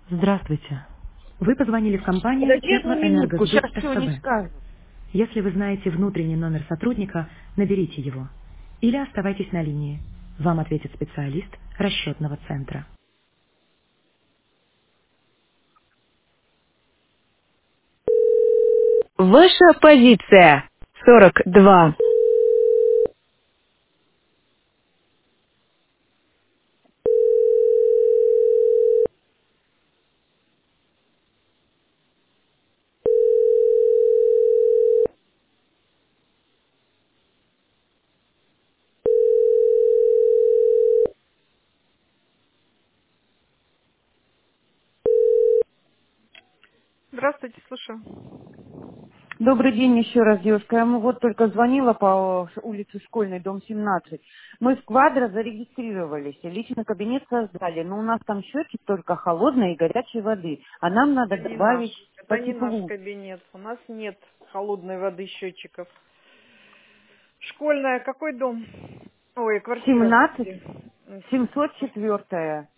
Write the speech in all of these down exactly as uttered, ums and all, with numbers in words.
Здравствуйте. Вы позвонили в компанию Подожди одну минутку, Теплоэнергосбыт сейчас все не СПБ. скажу. Если вы знаете внутренний номер сотрудника, наберите его. Или оставайтесь на линии. Вам ответит специалист расчетного центра. Ваша позиция. сорок два. Здравствуйте, слушаю. Добрый день еще раз, девушка. Я ему вот только звонила по улице Школьной, дом семнадцать. Мы в Квадро зарегистрировались, личный кабинет создали, но у нас там счетчик только холодной и горячей воды, а нам надо Это не наш, добавить по это не наш теплу. кабинет. У нас нет холодной воды счетчиков. Школьная, какой дом? Ой, квартира, семнадцать прости. М, семьсот четыре.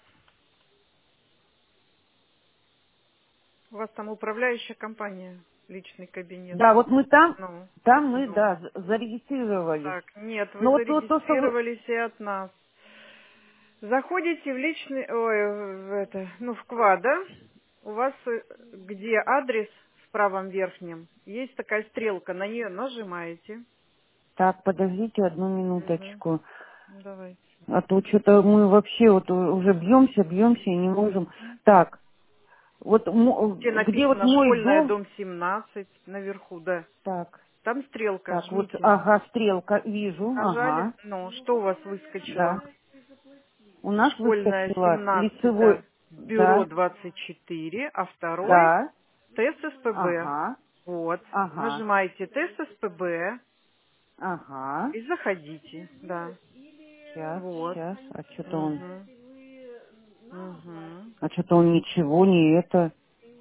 У вас там управляющая компания, личный кабинет. Да, вот мы там, Ну, там мы, ну. да, за- зарегистрировались. Так, нет, вы Но вот то, то, что вы... зарегистрировались и от нас. Заходите в личный, ой, в это, ну, в квад, да? У вас э, где адрес в правом верхнем? Есть такая стрелка, на нее нажимаете. Так, подождите одну Мгм. минуточку. Давайте. А то что-то мы вообще вот уже бьемся, бьемся и не можем. Так, вот мо- Где где вот написано мой «Школьная, дом, дом семнадцать» наверху, да. так, Там стрелка, так, вот, жмите. ага, стрелка, вижу, Нажали. ага, Ну, что у вас да. выскочило? У нас Школьная выскочила семнадцать, да. лицевой, Бюро да, двадцать четыре, а второй да, тест СПБ. ага, Вот. ага, Нажимаете тест СПБ ага. и заходите. Да. Сейчас, Вот. сейчас, а что-то он, Угу. Угу. а что-то он ничего не это.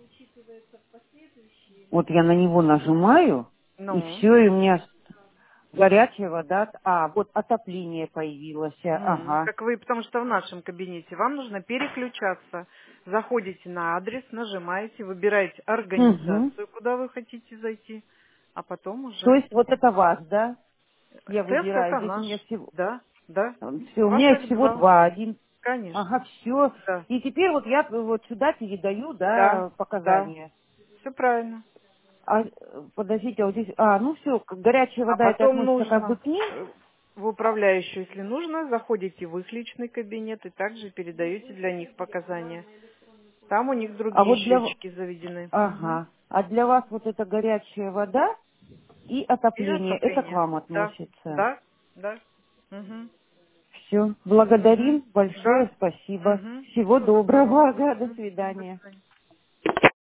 Вот я на него нажимаю, и Ну. все, и у меня горячая вода. А, вот отопление появилось. М, Ага. Так вы, потому что в нашем кабинете вам нужно переключаться. Заходите на адрес, нажимаете, выбираете Угу. организацию, куда вы хотите зайти, а потом То уже. есть вот это ваш, да? Я Тест выбираю. это Здесь у наш. меня всего... Да, да. Все, У у вас меня их их всего два. два. Один. Конечно. Ага, все. Да, И теперь вот я вот сюда передаю, да, да, да. показания. Все правильно. А, э, подождите, а вот здесь... А, ну все, горячая А вода, это потом относится как бы нужно к ним? э, в управляющую, если нужно, заходите в их личный кабинет и также передаете для них показания. Там у них А другие вот для... счетчики заведены. Мгм. Ага. А для вас вот эта горячая вода и И отопление, это к отопление. вам Да, относится? да, да. Угу. Все. Угу. Благодарим. Большое Да. спасибо. Угу. Всего Всего доброго. доброго. Ага, до Угу. До свидания. свидания.